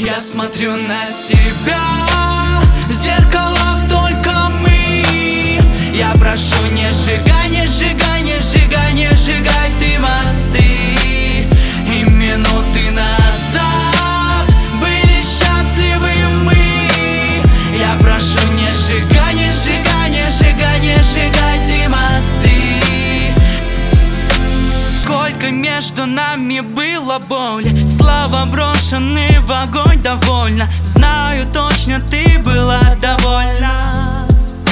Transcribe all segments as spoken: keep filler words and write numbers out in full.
Я смотрю на себя, в зеркалах только мы. Я прошу, не сжигай, не сжигай, не сжигай, не сжигай ты мосты. И минуты назад были счастливы мы. Я прошу, не сжигай, не сжигай, не сжигай, не сжигай ты мосты. Сколько между нами было боли, слова брошены в огонь довольно. Знаю точно, ты была довольна.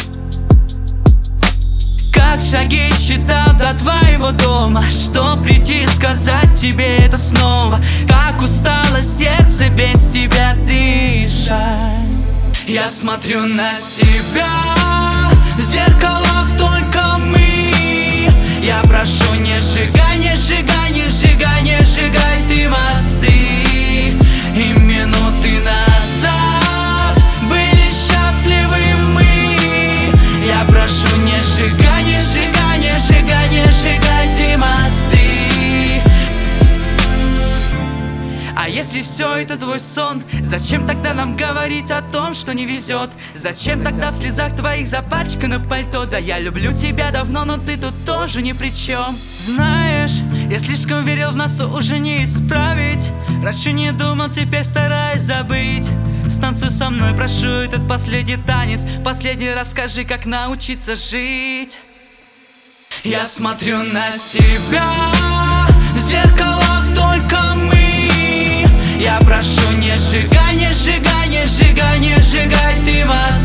Как шаги считал до твоего дома, что прийти сказать тебе это снова. Как устало сердце без тебя дышать. Я смотрю на себя, в зеркалах только мы. Я прошу, не сжигай, не сжигай, не сжигай, не сжигай ты мосты. И минуты назад были счастливы мы. Я прошу, не сжигай, не сжигай, не сжигай, не сжигай ты мосты. А если все это твой сон, зачем тогда нам говорить о том, что не везет? Зачем тогда в слезах твоих запачкано пальто? Да я люблю тебя давно, но ты тут тоже ни при чем. Знаешь, я слишком верил в нас, уже не исправить. Раньше не думал, теперь стараюсь забыть. Станцуй со мной, прошу, этот последний танец. Последний раз скажи, как научиться жить. Я смотрю на себя, в зеркалах только мы. Я прошу, не сжигай, не сжигай, не сжигай, не сжигай ты мосты.